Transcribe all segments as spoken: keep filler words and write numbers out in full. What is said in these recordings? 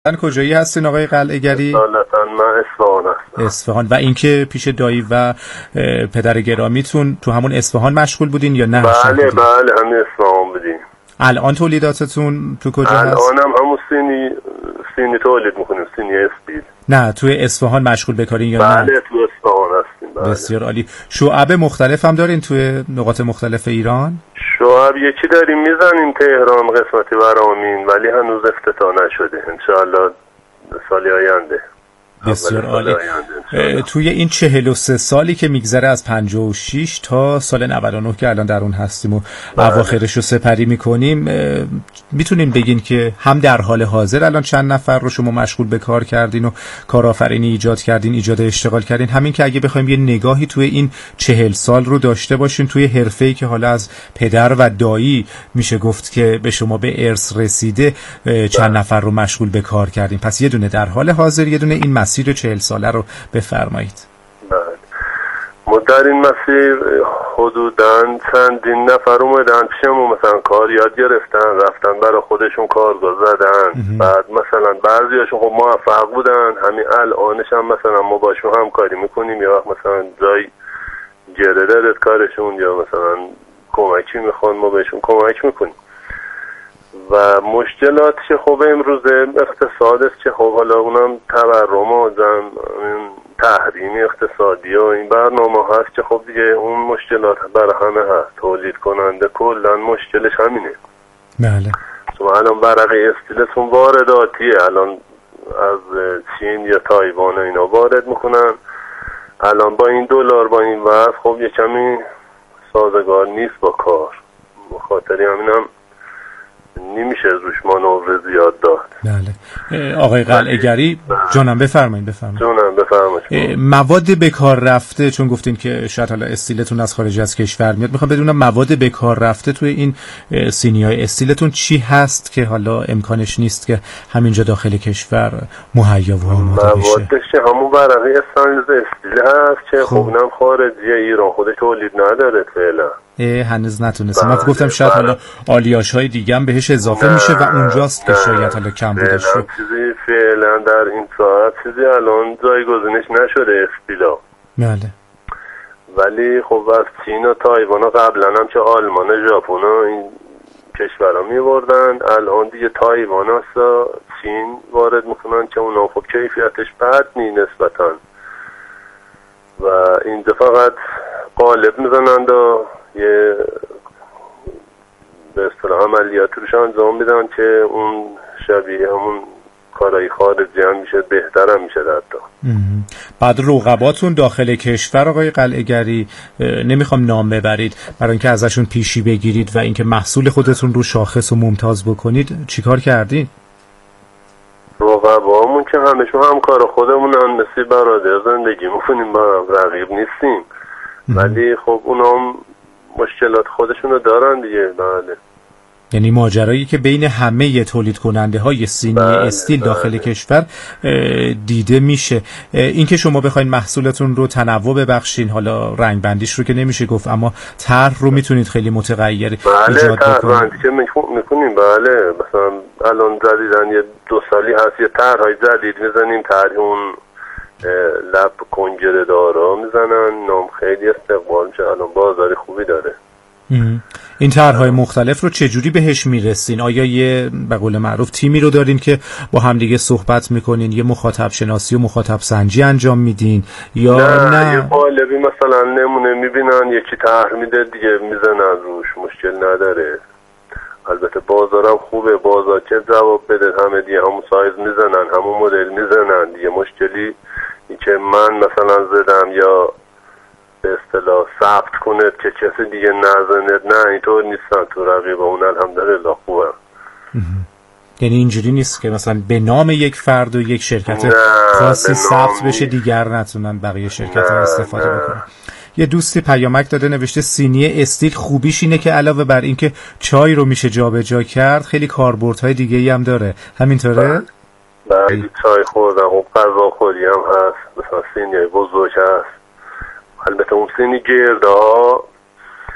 من کجایی هستین آقای قلعه‌گری؟ اصالتا من اصفهان هستم. اصفهان. و اینکه پیش دایی و پدر گرامیتون تو همون اصفهان مشغول بودین یا نه؟ بله بله همین اصفهان بودیم. الان تولیداتتون تو کجا هست؟ الان هم همون سینی سینی تولید میکنیم، سینی اسپید. نه توی اصفهان مشغول بکارین یا بله نه؟ بله تو اصفهان هستیم. بله. بسیار عالی. شعب مختلف هم دارین توی نقاط مختلف ایران؟ شعب یکی داریم میزنیم تهران قسمتی برامین، ولی هنوز افتتاح نشده. انشاءالله سالی آینده. بسیار عالی. توی این چهل و سه سالی که میگذره از پنجاه و شش تا سال نود و نه که الان در اون هستیم و اواخرش رو سپری میکنیم، میتونین بگین که هم در حال حاضر الان چند نفر رو شما مشغول به کار کردین و کارآفرینی ایجاد کردین، ایجاد اشتغال کردین، همین که اگه بخوایم یه نگاهی توی این چهل سال رو داشته باشین توی حرفه‌ای که حالا از پدر و دایی میشه گفت که به شما به ارث رسیده، چند نفر رو مشغول به کار کردین؟ پس یه دونه در حال حاضر، یه دونه این مسیر چهل ساله رو بفرمایید. بله. ما در این مسیر حدوداً چندین نفر اومدن پیشمون، مثلا کار یاد گرفتن، رفتن برای خودشون کارگاه زدن. بعد مثلا بعضیاشون خب موفق بودن، همین الانش هم مثلا ما باشون همکاری میکنیم، یا وقت مثلا جای گره دارد کارشون یا مثلا کمکی میخوان ما بهشون کمک میکنیم. و مشکلاتش که خب امروز اقتصاد است که خب حالا اونم تورم و تحریم اقتصادی و این برنامه هست که خب دیگه اون مشکلات برای همه هست. تولید کننده کلا مشکلش همینه. بله. شما الان برقی استیلتون وارداتیه، الان از چین یا تایوان اینا وارد میکنن. الان با این دلار با این وضع خب یه کمی سازگار نیست با کار، بخاطر همینم نمیشه روش مانور زیاد داد. بله. آقای قلعه‌گری جانم بفرمایید بفرمایید. جانم بفرمایید. مواد به کار رفته، چون گفتین که شاید حالا استیلتون از خارج از کشور میاد، میخوام بدونم مواد به کار رفته توی این سینیای استیلتون چی هست که حالا امکانش نیست که همینجا داخل کشور مهیا و آماده بشه؟ موادش همون برقی استانلز استیل هست که خب اونم خارجی، ایران خودش تولید نداره فعلا. هنوز نتونستم. من گفتم شاید حالا آلیاژ های دیگه هم بهش اضافه نه، میشه و اونجاست که شاید حالا کم بوده شد. چیزی فعلا در این ساعت چیزی الان جایگزینش نشده استیلا. بله. ولی خب از چین و تایوان قبلا هم که آلمان و ژاپن و این کشورها میوردن، الان دیگه تایوان هست و چین وارد میکنن که اونا خب کیفیتش بد نی نسبتا، و اینجا فقط قالب میزنند و یه به اصطلاح عملیاتی روش انجام میدن که اون شبیه همون کارهای خارجی هم میشه، بهتر هم میشه حتی. بعد رقباتون داخل کشور آقای قلعه‌گری، نمیخوام نام ببرید، برای اینکه ازشون پیشی بگیرید و اینکه محصول خودتون رو شاخص و ممتاز بکنید، چیکار کردین؟ رقبامون که همشون همکار خودمونن، مثل برادر زندگی میکنیم، با رقیب نیستیم. ولی خب اونا مشکلات خودشونو دارن دیگه. بله. یعنی ماجرایی که بین همه تولید کننده های سینی بله، استیل بله. داخل کشور دیده میشه. این که شما بخواین محصولتون رو تنوع ببخشین، حالا رنگ بندیش رو که نمیشه گفت، اما طرح رو میتونید خیلی متغیر بله، ایجاد بکنید. بله طرح که میکنیم. بله مثلا الان جدیدن یه دو سالی هست یه طرح‌های جدید میزنیم، طرح اون لب کنجره دارا میزنن، نام خیلی استقبال میشه، الان بازاری خوبی داره. این طرح‌های مختلف رو چجوری بهش میرسین؟ آیا یه به قول معروف تیمی رو دارین که با همدیگه صحبت میکنین، یه مخاطب شناسی و مخاطب سنجی انجام میدین، یا نه, نه؟ یه قالبی مثلا نمونه میبینن، یکی طرح میده دیگه میزنن روش، مشکل نداره. البته بازارم خوبه، بازار که جواب بده همه دیگه همون سایز میزنن، همون مدل میزنن دیگه. مشکلی این که من مثلا زدم یا به اصطلاح ثبت کنه که کسی دیگه نزند، نه اینطور نیستن تو رقیب اون، الحمدلله خوبه. یعنی اینجوری نیست که مثلا به نام یک فرد و یک شرکت خاصی ثبت بشه دیگر نتونن بقیه شرکت ها استفاده بکنن. یه دوستی پیامک داده نوشته سینی استیل خوبیش اینه که علاوه بر اینکه چای رو میشه جابجا کرد، خیلی کاربردهای دیگه ای هم داره. همینطوره؟ بله چای خوردن و غذا خوری هم هست، مثلا سینی بزرگ هست. البته اون سینی گرده ها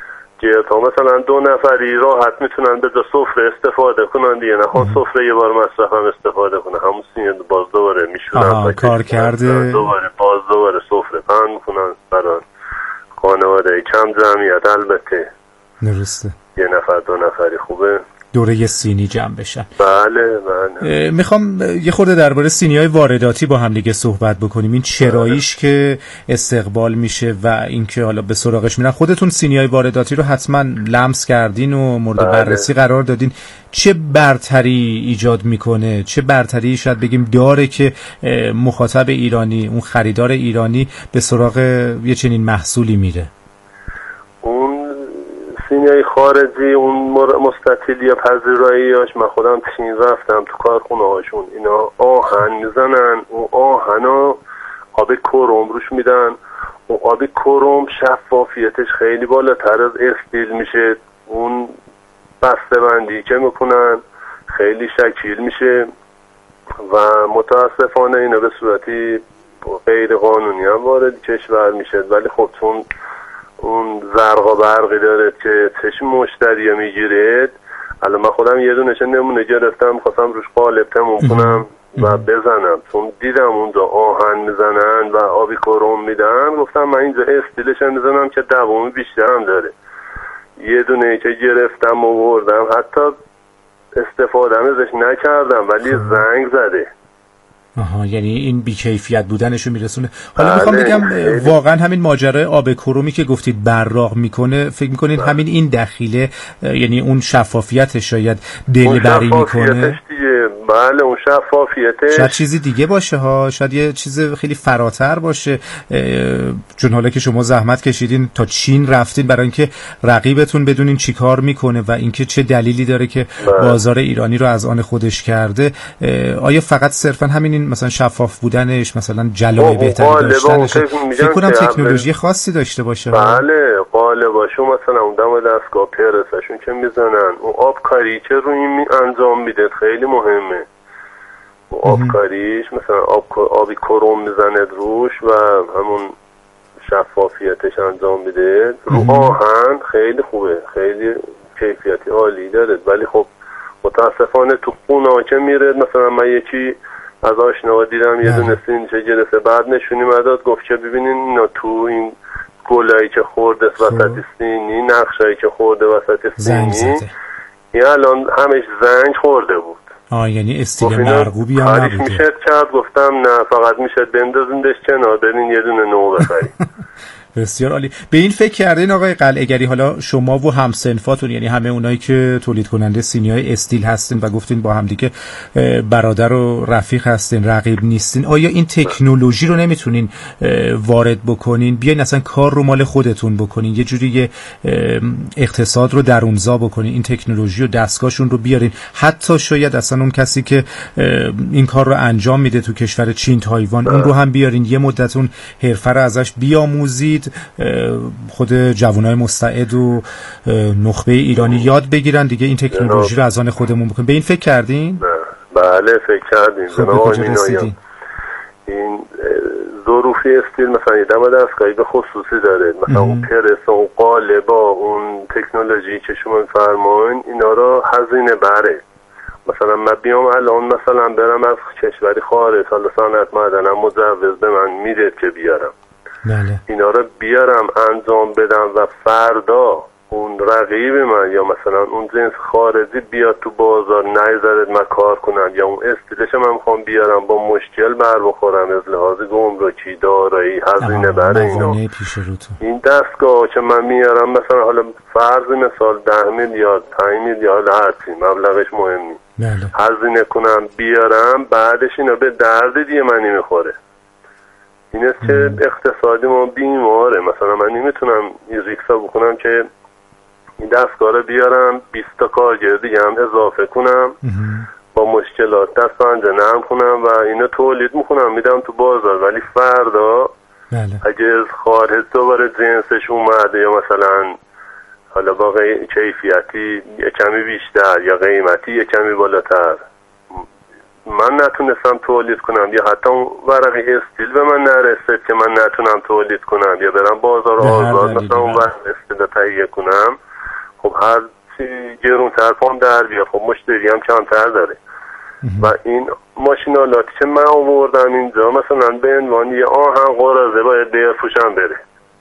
مشکل تا مثلا دو نفری راحت میتونن به دو سفره استفاده کنن دیگه، نخوان سفره یه بار مصرف هم استفاده کنن، همون سینی باز دوباره میشونن کار کرده دوباره باز دوباره سفره پهن میکنن برای خانواده کم جمعیت. البته درسته یه نفر دو نفری خوبه دوره یه سینی جمع بشن. بله بله. میخوام یه خورده درباره سینی‌های وارداتی با هم دیگه صحبت بکنیم. این چراییش که استقبال میشه و اینکه حالا به سراغش میرن. خودتون سینی‌های وارداتی رو حتما لمس کردین و مورد بله. بررسی قرار دادین. چه برتری ایجاد میکنه؟ چه برتری شاید بگیم داره که مخاطب ایرانی، اون خریدار ایرانی به سراغ یه چنین محصولی میره؟ سینی‌های خارجی اون مستطیل یا پذیراییاش، من خودم چین رفتم تو کارخونه هاشون، اینا آهن میزنن، اون آهنا آب کروم روش میدن، اون آب کروم شفافیتش خیلی بالاتر از استیل میشه، اون بسته بندی که میکنن خیلی شکیل میشه و متاسفانه اینا به صورتی غیر قانونی هم وارد کشور میشه. ولی خب چون اون زرق و برقی داره که چشم مشتری میگیرد، الان من خودم یه دونش نمونه گرفتم، خواستم روش قالب تموم کنم و بزنم، چون دیدم اونجا آهن میزنن و آبی کروم میدن، گفتم من اینجا استیلش میزنم که دوامی بیشتر هم داره. یه دونه که گرفتم و بردم، حتی استفاده ازش نکردم ولی زنگ زده. آها، یعنی این بیکیفیت بودنشو میرسونه. حالا میخوام بگم واقعا همین ماجرای آب کرومی که گفتید براق میکنه، فکر میکنید همین این دخیله، یعنی اون شفافیتش شاید دلبری میکنه؟ بله اون شفافیتش شاید چیزی دیگه باشه ها، شاید یه چیز خیلی فراتر باشه، چون حالا که شما زحمت کشیدین تا چین رفتین برای اینکه رقیبتون بدونین چی کار میکنه و اینکه چه دلیلی داره که بازار ایرانی رو از آن خودش کرده. آیا فقط صرفا همین این مثلا شفاف بودنش، مثلا جلوه بهتری داشتنش، فکر کنم تکنولوژی خاصی داشته باشه؟ بله قالباشو مثلا اون دم دستگاه پرسشون که میزنن، اون آبکاری که روی این انجام میده خیلی مهمه. اون آبکاریش مثلا آب آبی کروم میزنه روش و همون شفافیتش انجام میده رو آهن، خیلی خوبه، خیلی کیفیتی عالی داره. ولی خب متاسفانه تو خونه که میره، مثلا من یکی از آشناها دیدم یه دونه سینچه گرفته، بعد نشونی مداد، گفت که ببینین اینا تو این گلایی که خورده وسط سینی، نقشایی که خورده وسط سینی، این الان همش زنگ خورده بود. آه یعنی استیل مرغوبی هم نبوده. میشه کرد، گفتم نه فقط میشه بندازیندش کنار، برین یه دونه نو بخرید. بسیار عالی. به این فکر کردین آقای قلعه‌گری، حالا شما و همسنفاتون، یعنی همه اونایی که تولید کننده سینی‌های استیل هستین و گفتین با هم دیگه برادر و رفیق هستین، رقیب نیستین، آیا این تکنولوژی رو نمیتونین وارد بکنین، بیاین اصلا کار رو مال خودتون بکنین، یه جوری اقتصاد رو درونزا بکنین، این تکنولوژی و دستگاهشون رو بیارین، حتی شاید اصلا اون کسی که این کار رو انجام میده تو کشور چین، تایوان، اون رو هم بیارین، یه مدت اون حرفه رو ازش بیاموزید، خود جوانای مستعد و نخبه ایرانی یاد بگیرن دیگه، این تکنولوژی رو از آن خودمون بکنیم. به این فکر کردین؟ بله فکر کردیم. خب به کجا رسیدین؟ این ظروفی استیل مثلا یه دم دستگاهی به خصوصی داره، مثلا اون پرس و اون قالبا، اون تکنولوژی که شما میفرمایین، اینا رو هزینه بره. مثلا من بیام الان مثلا برم از کشوری خارج، حالا صنعت معدنم مجوز به من میده که بیارم، بله. اینا رو بیارم انجام بدم و فردا اون رقیب من یا مثلا اون جنس خارجی بیاد تو بازار نگذارد من کار کنم، یا اون استیلش من میخوام بیارم با مشکل بر بخورم از لحاظ گمرکی، دارایی، هزینه بر اینا. این دستگاه که من میارم مثلا حالا فرض مثال ده میلیارد پنج میلیارد هرچی مبلغش مهم نیست، بله. هزینه کنم بیارم، بعدش اینا به درد دیگه من نمیخوره. این است که اقتصادی ما بیماره. مثلا من نمیتونم این ریکسا بکنم که این دستگاه رو بیارم بیست تا کارگر دیگه هم اضافه کنم با مشکلات دست پنجه نرم کنم و اینو تولید میکنم میدم تو بازار، ولی فردا بله. اگه از خارج دوباره جنسش اومده یا مثلا حالا با کیفیتی یه کمی بیشتر یا قیمتی یه کمی بالاتر من نتونستم تولید کنم، یا حتی اون ورقی استیل به من نرسید که من نتونم تولید کنم یا برم بازار آزاد مثلا اون ورق استیل تهیه کنم، خب هر چی گرونتر پام در بیا، خب مشتری هم کمتر داره و این ماشینالاتی که من آوردم اینجا مثلا به عنوان یه آهن قراضه باید بفروشم بره.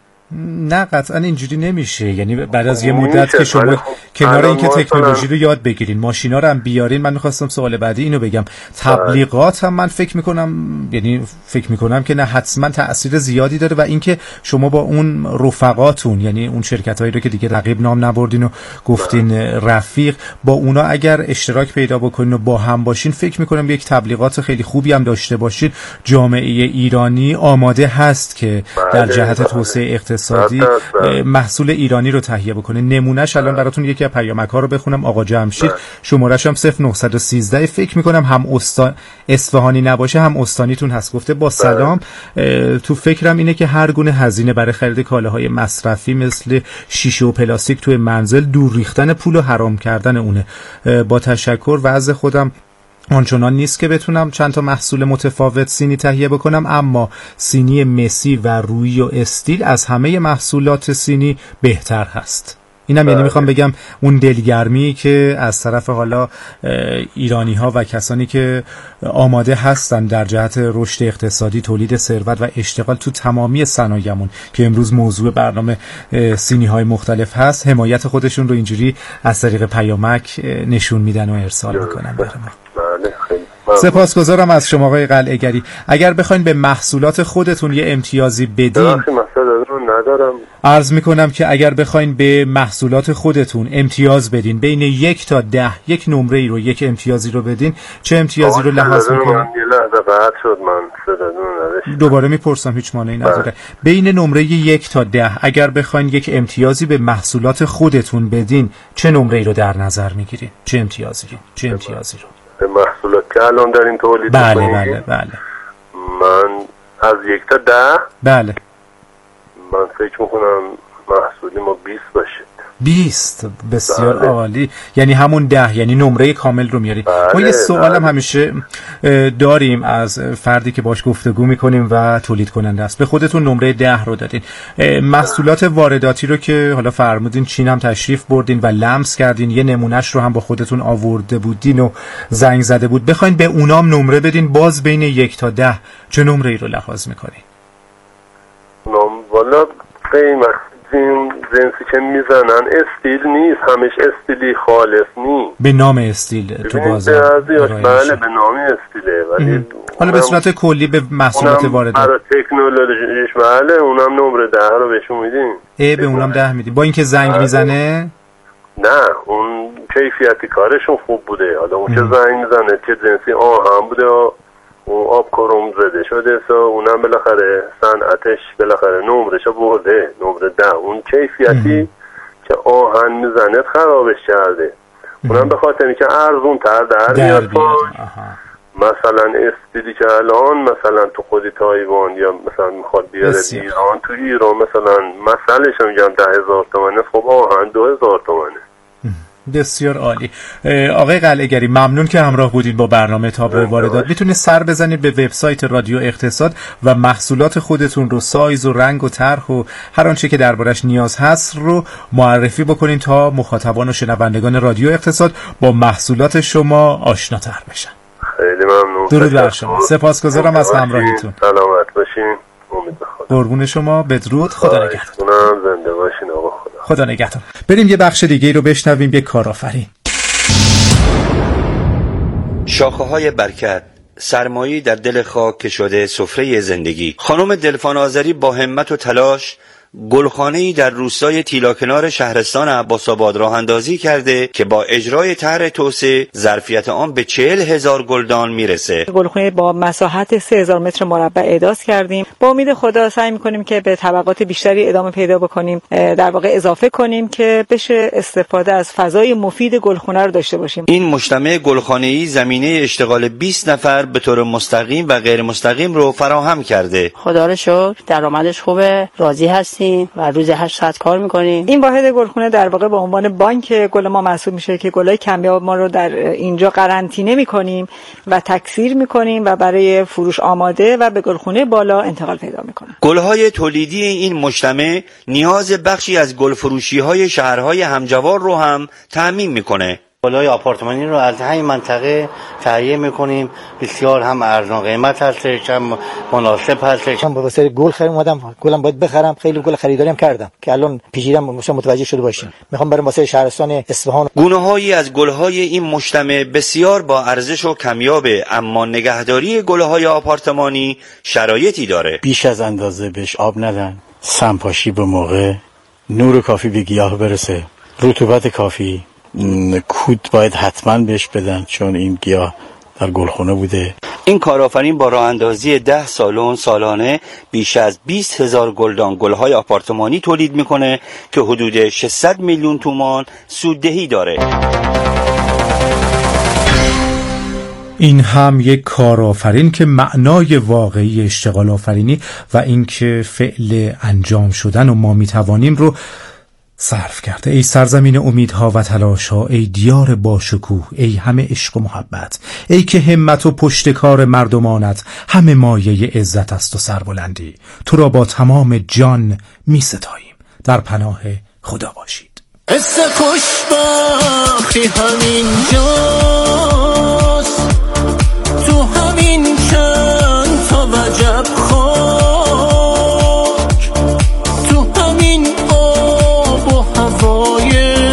نه قطعا اینجوری نمیشه، یعنی بعد از یه مدت که شما کنار اینکه تکنولوژی رو یاد بگیرین، ماشینا رو هم بیارین، من می‌خواستم سوال بعدی اینو بگم، تبلیغات هم من فکر می‌کنم، یعنی فکر می‌کنم که نه حتما تأثیر زیادی داره و اینکه شما با اون رفقاتون، یعنی اون شرکتایی رو که دیگه رقیب نام نبردین و گفتین رفیق، با اونا اگر اشتراک پیدا بکنین و با هم باشین، فکر می‌کنم یک تبلیغات خیلی خوبی هم داشته باشین. جامعه ایرانی آماده هست که در جهت توسعه اقتصادی محصول ایرانی رو تهیه بکنه. نمونهش الان براتون یکی از پیامک‌ها رو بخونم. آقا جمشید شماره‌ش هم صفر نه یک سه، فکر می‌کنم هم استان اصفهانی نباشه هم استانیتون هست. گفته با سلام، تو فکرم اینه که هر گونه هزینه برای خرید کالاهای مصرفی مثل شیشه و پلاستیک توی منزل دور ریختن پول و حرام کردن اونه. با تشکر، وضع خودم آنچنان نیست که بتونم چند تا محصول متفاوت سینی تهیه بکنم، اما سینی مسی و رویی و استیل از همه محصولات سینی بهتر هست. اینم یعنی میخوام بگم اون دلگرمی که از طرف حالا ایرانی ها و کسانی که آماده هستن در جهت رشد اقتصادی، تولید ثروت و اشتغال تو تمامی صنایعمون که امروز موضوع برنامه سینی های مختلف هست، حمایت خودشون رو اینجوری از طریق پیامک نشون میدن و ارسال میکنن برای ما. سپاسگزارم از شما آقای قلعه‌گری. اگر بخواین به محصولات خودتون یه امتیازی بدین، ندارم. عرض میکنم که اگر بخواین به محصولات خودتون امتیاز بدین بین یک تا ده، یک نمره ای رو، یک امتیازی رو بدین، چه امتیازی رو لحاظ میکنین؟ یه لحظه قطع شد، من دوباره میپرسم، هیچ مانعی نداره. بین نمره یک تا ده اگر بخواین یک امتیازی به محصولات خودتون بدین، چه نمره ای رو در نظر میگیرین؟ چه امتیازی رو؟ چه امتیازی رو؟ به محصولات که الان داریم تولید بله بله بله من از یک تا ده، بله من فکر میکنم محصولی ما بیست باشه. بیست بسیار بله. عالی، یعنی همون ده، یعنی نمره کامل رو میاری. بله. ما یه سوالم بله. همیشه داریم از فردی که باش گفتگو میکنیم و تولید کننده است. به خودتون نمره ده رو دادین. محصولات وارداتی رو که حالا فرمودین چین هم تشریف بردین و لمس کردین، یه نمونهش رو هم با خودتون آورده بودین و زنگ زده بود، بخواین به اونام نمره بدین، باز بین یک تا ده چه نمره ای رو لحاظ میکنین؟ والا قیمت جنسی که میزنن استیل نیست، همش استیلی خالص نیست. به نام استیل تو بازار بله به نام استیله، ولی حالا به صورت کلی به محصولات واردات برای تکنولوژیش بله اونم نمره ده رو بهشون میدیم. ای به اونم ده میدیم با اینکه زنگ بله. میزنه؟ نه اون کیفیتی کارشون خوب بوده، حالا اون که زنگ میزنه چه جنسی آهن بوده و اون آب کروم زده شده، سو اونم بالاخره صنعتش بالاخره نمرش برده، نمره ده. اون کیفیتی که آهن میزنه خرابش کرده، اونم به خاطر اینکه ارزون تر در میاد. مثلا استیلی که الان مثلا تو خودی تایوان یا مثلا میخواد بیاره ایران، تو ایران مثلا مثلش میگم ده هزار تومنه، خب آهن دو هزار تومنه. بسیار عالی. آقای قلعه‌گری ممنون که همراه بودید با برنامه تاب واردات. میتونید سر بزنید به وبسایت رادیو اقتصاد و محصولات خودتون رو، سایز و رنگ و طرح و هر آنچه که دربارش نیاز هست رو معرفی بکنین تا مخاطبان و شنوندگان رادیو اقتصاد با محصولات شما آشناتر بشن. خیلی ممنون. درود بر شما. سپاسگزارم از همراهیتون. سلامت باشین. امید به خدا. قربون شما. بدرود. خدا نگهدار. زنده باشین آقا. خدا نگهدار. بریم یه بخش دیگه رو بشنویم. یه کارآفرین. شاخه‌های برکت، سرمایه‌ای در دل خاک که شده سفره زندگی. خانم دلفان آذری با همت و تلاش گلخانه‌ای در روستای تیلاکنار شهرستان عباس‌آباد راه اندازی کرده که با اجرای طرح توسعه ظرفیت آن به چهل هزار گلدان میرسه. گلخانه با مساحت سه هزار متر مربع احداث کردیم. با امید خدا سعی می‌کنیم که به طبقات بیشتری ادامه پیدا بکنیم، در واقع اضافه کنیم که بشه استفاده از فضای مفید گلخانه رو داشته باشیم. این مجتمع گلخانه‌ای زمینه اشتغال بیست نفر به طور مستقیم و غیر مستقیم رو فراهم کرده. خدا رو شکر درآمدش خوبه، راضی هستیم. هستیم و روز هشت ساعت کار میکنیم. این واحد گلخونه در واقع به عنوان بانک گل ما محسوب میشه که گلای کمیاب ما رو در اینجا قرنطینه میکنیم و تکثیر میکنیم و برای فروش آماده و به گلخونه بالا انتقال پیدا میکنه. گلهای تولیدی این مجتمع نیاز بخشی از گلفروشی‌های شهرهای همجوار رو هم تأمین میکنه. گل‌های آپارتمانی رو از همین منطقه تهیه میکنیم، بسیار هم ارزان قیمت هستش، هم مناسب هستش. من واسه گل خرید اومدم، گلم باید بخرم، خیلی گل خریداری هم کردم که الان پیچیدم متوجه شده باشین. میخوام برم واسه شهرستان اصفهان. گونه‌هایی از گل‌های این مجتمع بسیار با ارزش و کمیابه، اما نگهداری گل‌های آپارتمانی شرایطی داره. بیش از اندازه بهش آب ندن، سمپاشی به موقع، نور کافی به گیاه برسه، رطوبت کافی، کود باید حتما بهش بدن چون این گیاه در گلخونه بوده. این کارآفرین با راه اندازی ده سالن سالانه بیش از بیست هزار گلدان گلهای آپارتمانی تولید میکنه که حدود ششصد میلیون تومان سوددهی داره. این هم یک کارآفرین که معنای واقعی اشتغال آفرینی و اینکه فعل انجام شدن و ما میتوانیم رو صرف کرده. ای سرزمین امیدها و تلاشها، ای دیار باشکوه، ای همه عشق و محبت، ای که همت و پشتکار مردمانت همه مایه عزت است و سربلندی، تو را با تمام جان می ستاییم، در پناه خدا باشید. قصه خوشبختی همین جاست، تو همین چند تا وجب خاک، تو همین آب و هوای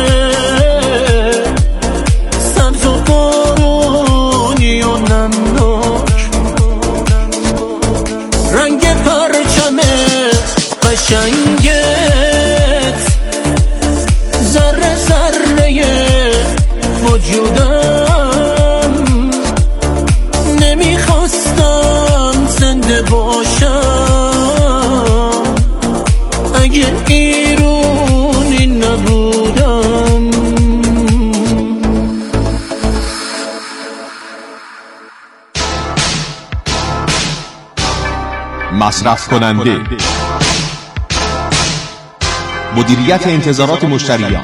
سبز و بارونی و نمناک، رنگ پرچم قشنگت ذره ذره وجودم، نمیخواستم زنده باشم اگه ایرونی نبودم. مصرف کننده، مدیریت انتظارات مشتریان،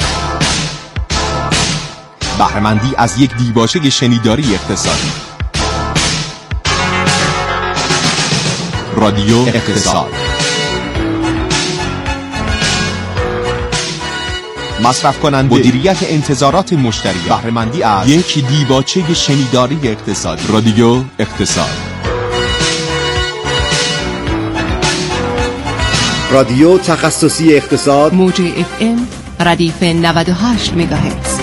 بهره‌مندی از یک دیباچه شنیداری اقتصادی. رادیو اقتصاد. مصرف کننده، مدیریت انتظارات مشتریان، بهره‌مندی از یک دیباچه شنیداری اقتصادی. رادیو اقتصاد. رادیو تخصصی اقتصاد، موج اف ام ردیف نود و هشت مگاهرتز.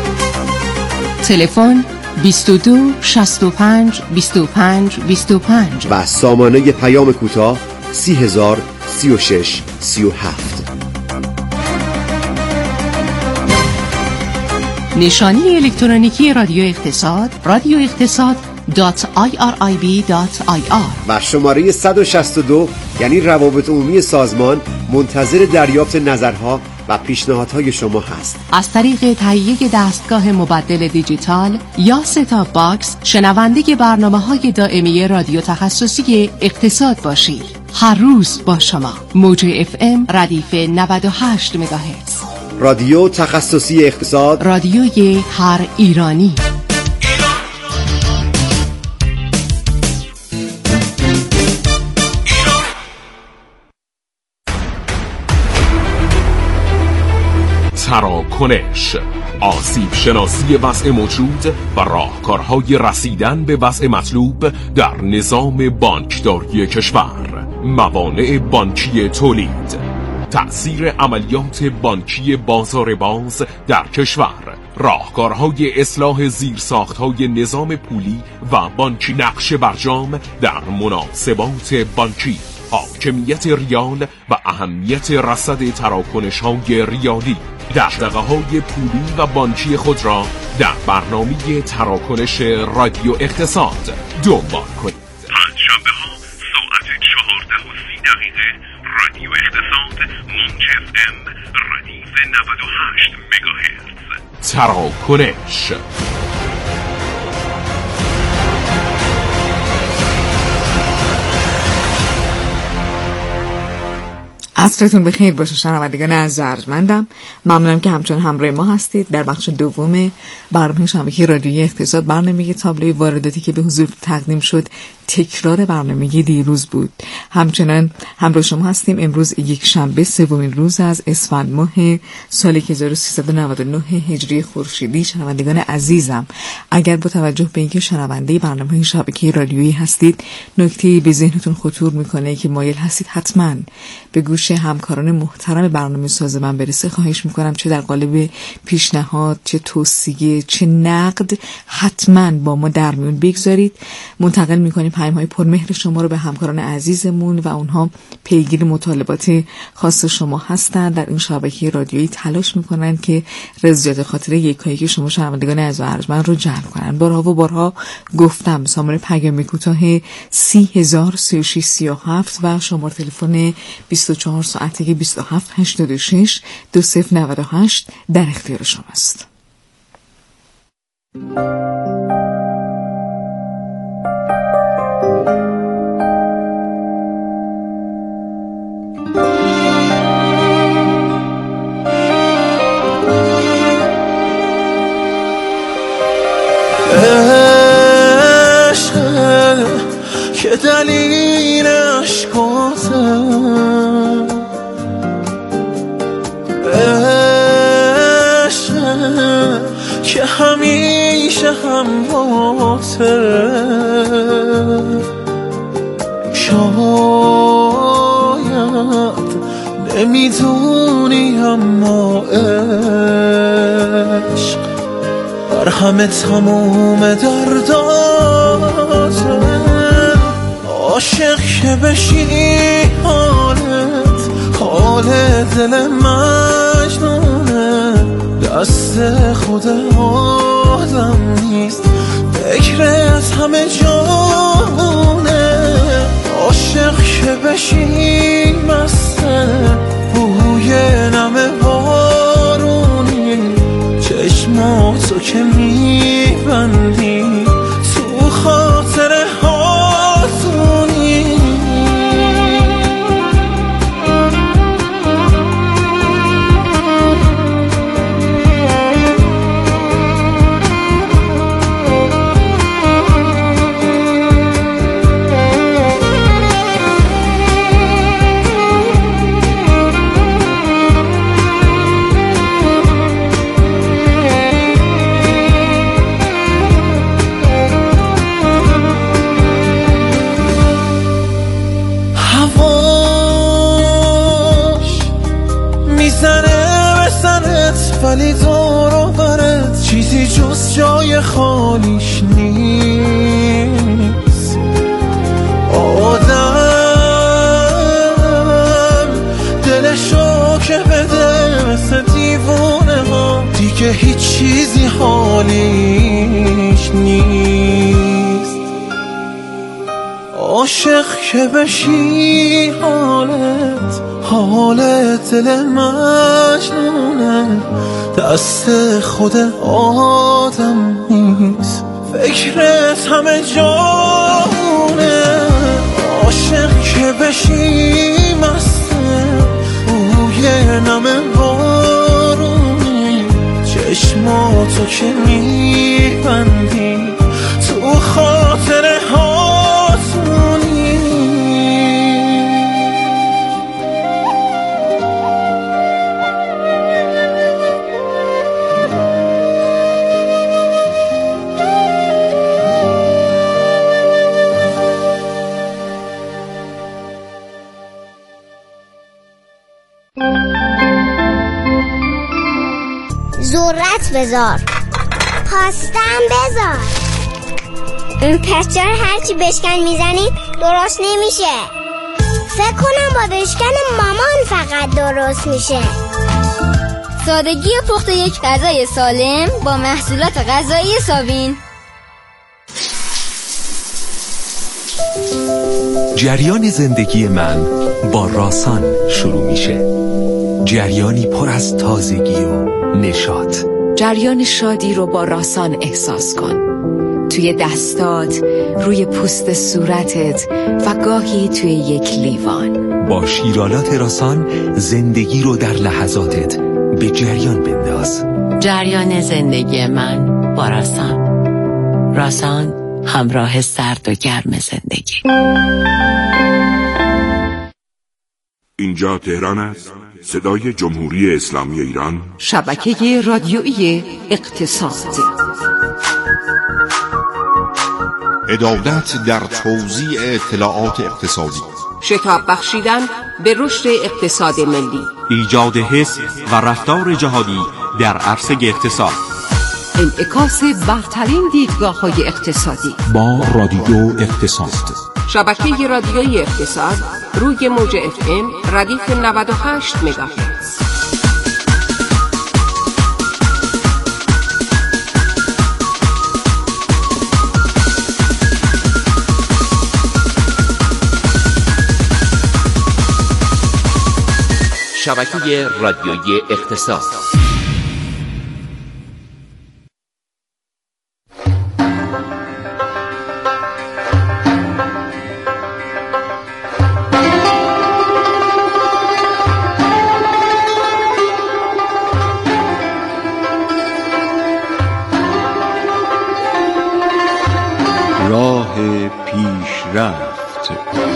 تلفن بیست و دو شصت و پنج بیست و پنج بیست و پنج و سامانه پیام کوتاه سی هزار سی و شش سی و هفت. نشانی الکترونیکی رادیو اقتصاد رادیو اقتصاد دات آی آر آی بی دات آی آر و شماره صد و شصت و دو یعنی روابط عمومی سازمان منتظر دریافت نظرها و پیشنهادهای شما هست. از طریق تهیه دستگاه مبدل دیجیتال یا ستاپ باکس شنونده برنامه‌های دائمی رادیو تخصصی اقتصاد باشید. هر روز با شما. موج اف ام ردیف نود و هشت مگاهرتز. رادیو تخصصی اقتصاد، رادیوی هر ایرانی. تراکنش، آسیب شناسی وضع موجود و راهکارهای رسیدن به وضع مطلوب در نظام بانکداری کشور، موانع بانکی تولید، تأثیر عملیات بانکی بازار باز در کشور، راهکارهای اصلاح زیرساختهای نظام پولی و بانکی، نقش برجام در مناسبات بانکی، حاکمیت ریال و اهمیت رصد تراکنش‌های ریالی. دغدغه‌های پولی و بانکی خود را در برنامه تراکنش رادیو اقتصاد دنبال کنید. پنجشنبه ها ساعت چهارده و سی دقیقه رادیو اقتصاد موج اف ام ردیف نود و هشت مگاهرتز. تراکنش. عصرتون بخیر باشه شنوندگان عزیز ارجمندم. ممنونم که همچنان همراه ما هستید. در بخش دوم برنامه شبکه رادیویی اقتصاد برنامه تابلوی وارداتی که به حضور تقدیم شد تکرار برنامه دیروز بود. همچنان همراه شما هستیم. امروز یک شنبه سومین روز از اسفند ماه سال هزار و سیصد و نود و نه هجری خورشیدی. شنوندگان عزیزم، اگر با توجه به اینکه شنونده برنامه شبکه رادیویی هستید، نکته‌ای به ذهنتون خطور میکنه که مایل هستید حتما به گوش همکاران محترم برنامه ساز من برسه، خواهش میکنم چه در قالب پیشنهاد، چه توصیه، چه نقد، حتما با ما در میون بگذارید. منتقل میکنیم پیام‌های پرمهر شما رو به همکاران عزیزمون و اونها پیگیر مطالبات خاص شما هستند. در این شبکه رادیویی تلاش میکنن که رضایت خاطر یکایی که شما شنوندگان عزیز و ارجمند رو جلب کنن. بارها و بارها گفتم شماره پیام کوتاه سی هزار سی و شش سی و هفت و شماره تلفن بیست و چهار ساعته بیست و هفت هشتاد و شش دو صفر نود و هشت در اختیار شماست. که دلیل عشقاتم عشق که همیشه همراهته، شاید نمیدونی اما عشق بر همه تموم درداته. عاشق که بشی حالت حال دل مجنونه، دست خود آدم نیست فکرت همه جانه. عاشق که بشی مسته بوی نم بارونی، چشماتو که میبندی تو خاطر هاتونی. ولی دور و برت چیزی جز جای خالیش نیست. آدم دلشو که بده مثل دیوونه ها، دیگه هیچ چیزی حالیش نیست. عاشق که بشی حالت حال دل مجنونه، دست خود آدم نیست فکرت همه جانه. عاشق که بشی مسته بوی نم بارونی، چشماتو که میبندی تو خاطر هاتونی. ذرت بذار، پاستم بذار. پس چرا هرچی بشکن میزنی درست نمیشه؟ فکر کنم با بشکن مامان فقط درست میشه. سادگی پخت یک غذای سالم با محصولات غذایی ساوین. جریان زندگی من با راسان شروع میشه. جریانی پر از تازگی و نشاط. جریان شادی رو با راسان احساس کن. توی دستات، روی پوست صورتت و گاهی توی یک لیوان. با شیرالات راسان زندگی رو در لحظاتت به جریان بنداز. جریان زندگی من با راسان. راسان، همراه سرد و گرم زندگی. اینجا تهران است، صدای جمهوری اسلامی ایران، شبکه رادیویی اقتصاد. عدالت در توزیع اطلاعات اقتصادی، شتاب بخشیدن به رشد اقتصاد ملی، ایجاد حس و رفتار جهادی در عرصه اقتصاد، انعکاس برترین دیدگاه‌های اقتصادی با رادیو اقتصاد. شبکه رادیویی اقتصاد روی موج اف ام ردیف نود و هشت مگاهرتز. شبکه رادیویی اقتصاد. راه پیشرفت.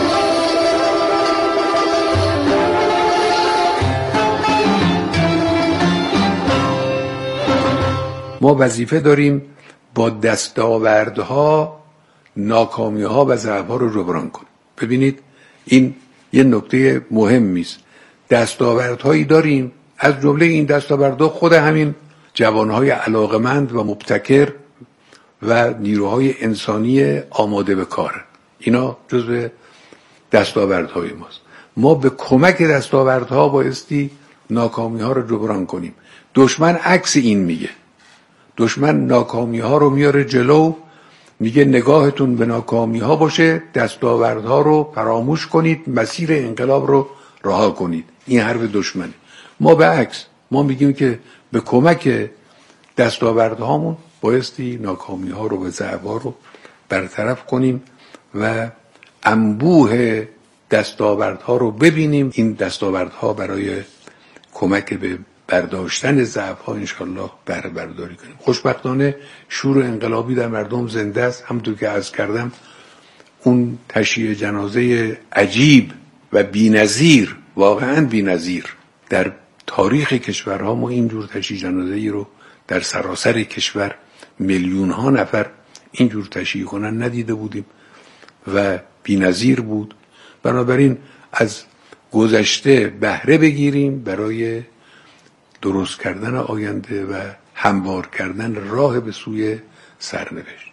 ما وظیفه داریم با دستاوردها ناکامی‌ها و ضعف‌ها رو جبران کنیم. ببینید این یه نکته مهمی است. دستاوردهایی داریم، از جمله این دستاوردها خود همین جوانهای علاقمند و مبتکر و نیروهای انسانی آماده به کار. اینا جزو دستاوردهای ماست. ما به کمک دستاوردها بایستی ناکامی‌ها رو جبران کنیم. دشمن عکس این میگه. دشمن ناکامی ها رو میاره جلو، میگه نگاهتون به ناکامی ها باشه، دستاوردها رو فراموش کنید، مسیر انقلاب رو رها کنید. این حرف دشمنه. ما به عکس ما میگیم که به کمک دستاوردهامون بایستی ناکامی ها رو و ضعف ها رو برطرف کنیم و انبوه دستاوردها رو ببینیم. این دستاوردها برای کمک به برداشتن ضعف‌ها انشالله بهره برداری کنیم. خوشبختانه شور انقلابی در مردم زنده است. همونطور که عرض کردم اون تشییع جنازه عجیب و بی‌نظیر، واقعاً بی‌نظیر در تاریخ کشورها ما اینجور تشییع جنازه‌ای رو در سراسر کشور میلیون‌ها نفر اینجور تشییع کنن ندیده بودیم و بی‌نظیر بود. بنابراین از گذشته بهره بگیریم برای درست کردن آینده و هموار کردن راه به سوی سرنوشت.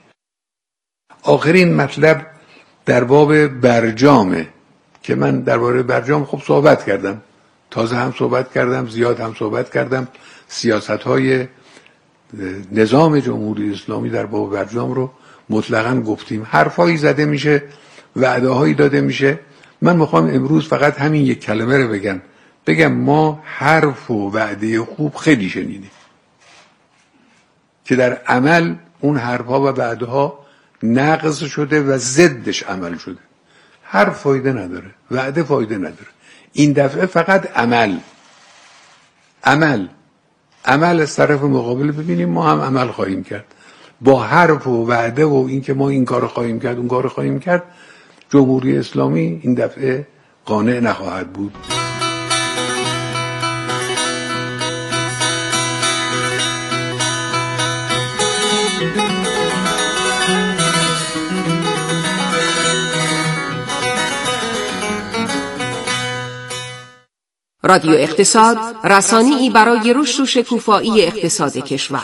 آخرین مطلب در باب برجامه که من درباره برجام خب صحبت کردم، تازه هم صحبت کردم، زیاد هم صحبت کردم. سیاست‌های نظام جمهوری اسلامی در باب برجام رو مطلقاً گفتیم. حرفایی زده میشه، وعده‌هایی داده میشه. من میخوام امروز فقط همین یک کلمه رو بگم بگم ما حرف و وعده خوب خیلی شنیدیم که در عمل اون حرفها و وعده‌ها نقض شده و ضدش عمل شده. حرف فایده نداره، وعده فایده نداره. این دفعه فقط عمل عمل عمل از طرف مقابل ببینیم. ما هم عمل خواهیم کرد با حرف و وعده و این که ما این کار خواهیم کرد اون کار خواهیم کرد. جمهوری اسلامی این دفعه قانع نخواهد بود. رادیو اقتصاد، رسانه‌ای برای رشد و شکوفایی اقتصاد کشور.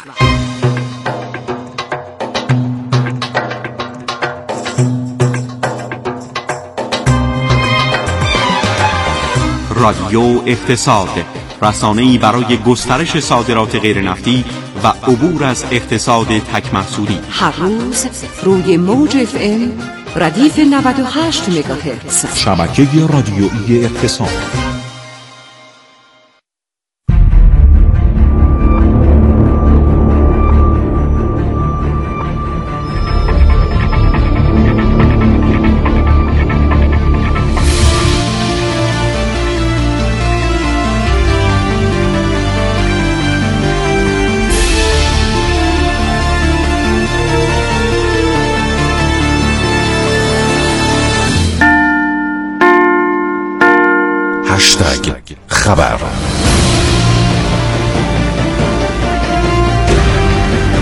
رادیو اقتصاد، رسانه‌ای برای گسترش صادرات غیرنفتی و عبور از اقتصاد تک محصولی. هر روز روی موج اف ام ردیف نود و هشت مگاهرتز. شبکه رادیویی اقتصاد. خبر.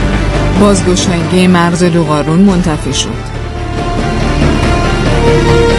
بازگشایی مرز دوقارون منتفی شد.